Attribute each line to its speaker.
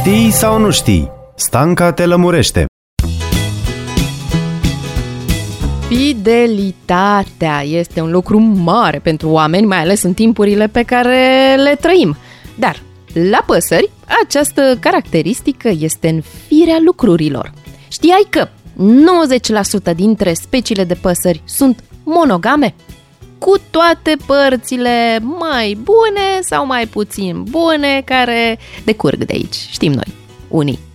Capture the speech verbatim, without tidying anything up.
Speaker 1: Știi sau nu știi? Stanca te lămurește.
Speaker 2: Fidelitatea este un lucru mare pentru oameni, mai ales în timpurile pe care le trăim. Dar la păsări, această caracteristică este în firea lucrurilor. Știai că nouăzeci la sută dintre speciile de păsări sunt monogame? Cu toate părțile mai bune sau mai puțin bune care decurg de aici, știm noi, unii.